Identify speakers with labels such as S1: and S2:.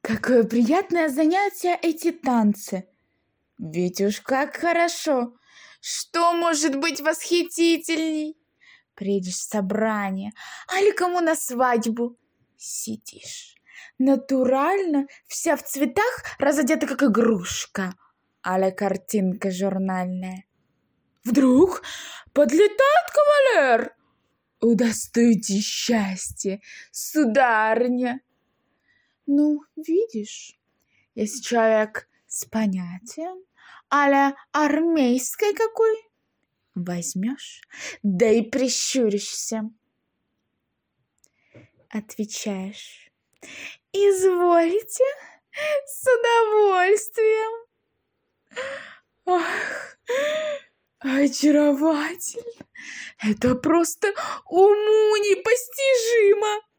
S1: Какое приятное занятие эти танцы. Ведь уж как хорошо. Что может быть восхитительней? Приедешь в собрание, али кому на свадьбу. Сидишь, натурально, вся в цветах, разодета как игрушка, аля картинка журнальная. Вдруг подлетает кавалер. Удостойте счастья, сударыня. Ну, видишь, если человек с понятием, аля армейской какой, возьмешь, да и прищуришься. Отвечаешь: извольте, с удовольствием. Ах, очаровательно! Это просто уму непостижимо!